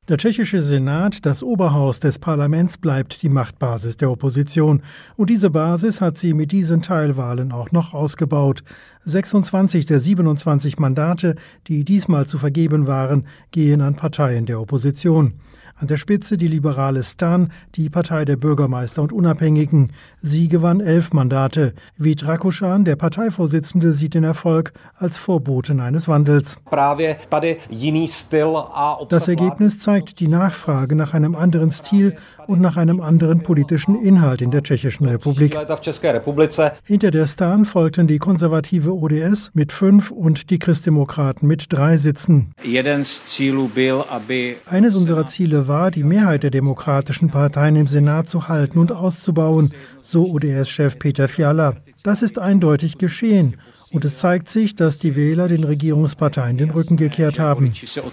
Der tschechische Senat, das Oberhaus des Parlaments, bleibt die Machtbasis der Opposition. Und diese Basis hat sie mit diesen Teilwahlen auch noch ausgebaut. 26 der 27 Mandate, die diesmal zu vergeben waren, gehen an Parteien der Opposition. An der Spitze die liberale STAN, die Partei der Bürgermeister und Unabhängigen. Sie gewann 11 Mandate. Vít Rakušan, der Parteivorsitzende, sieht den Erfolg als Vorboten eines Wandels. Das Ergebnis zeigt die Nachfrage nach einem anderen Stil und nach einem anderen politischen Inhalt in der Tschechischen Republik. Hinter der STAN folgten die konservative ODS mit 5 und die Christdemokraten mit 3 Sitzen. Eines unserer Ziele war, die Mehrheit der demokratischen Parteien im Senat zu halten und auszubauen, so ODS-Chef Peter Fiala. Das ist eindeutig geschehen. Und es zeigt sich, dass die Wähler den Regierungsparteien den Rücken gekehrt haben.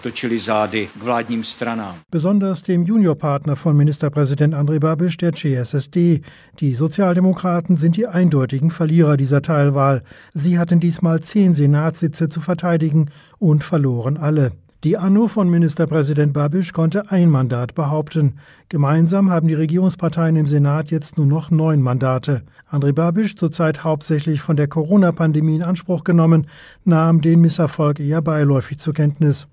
Besonders dem Juniorpartner von Ministerpräsident Andrej Babiš, der ČSSD. Die Sozialdemokraten sind die eindeutigen Verlierer dieser Teilwahl. Sie hatten diesmal 10 Senatssitze zu verteidigen und verloren alle. Die ANO von Ministerpräsident Babiš konnte ein Mandat behaupten. Gemeinsam haben die Regierungsparteien im Senat jetzt nur noch 9 Mandate. Andrej Babiš, zurzeit hauptsächlich von der Corona-Pandemie in Anspruch genommen, nahm den Misserfolg eher beiläufig zur Kenntnis.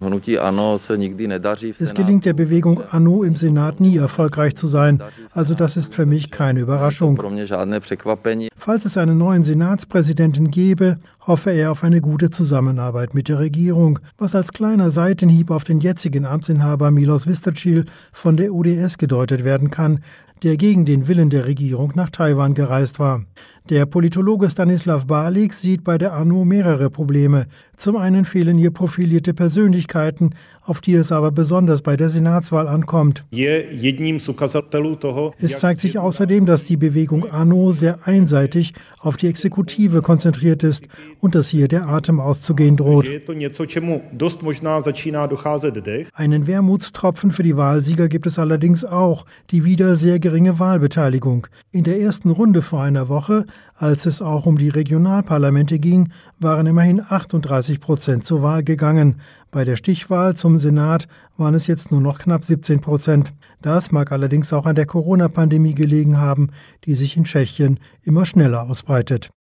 Es gelingt der Bewegung ANO im Senat nie erfolgreich zu sein, also das ist für mich keine Überraschung. Falls es einen neuen Senatspräsidenten gäbe, hoffe er auf eine gute Zusammenarbeit mit der Regierung, was als kleiner Seitenhieb auf den jetzigen Amtsinhaber Miloš Vystrčil von der ODS gedeutet werden kann, der gegen den Willen der Regierung nach Taiwan gereist war. Der Politologe Stanislav Balik sieht bei der ANO mehrere Probleme. Zum einen fehlen hier profilierte Persönlichkeiten, auf die es aber besonders bei der Senatswahl ankommt. Es zeigt sich außerdem, dass die Bewegung ANO sehr einseitig auf die Exekutive konzentriert ist und dass hier der Atem auszugehen droht. Einen Wermutstropfen für die Wahlsieger gibt es allerdings auch, die wieder sehr geringe Wahlbeteiligung. In der ersten Runde vor einer Woche, als es auch um die Regionalparlamente ging, waren immerhin 38% zur Wahl gegangen. Bei der Stichwahl zum Senat waren es jetzt nur noch knapp 17%. Das mag allerdings auch an der Corona-Pandemie gelegen haben, die sich in Tschechien immer schneller ausbreitet.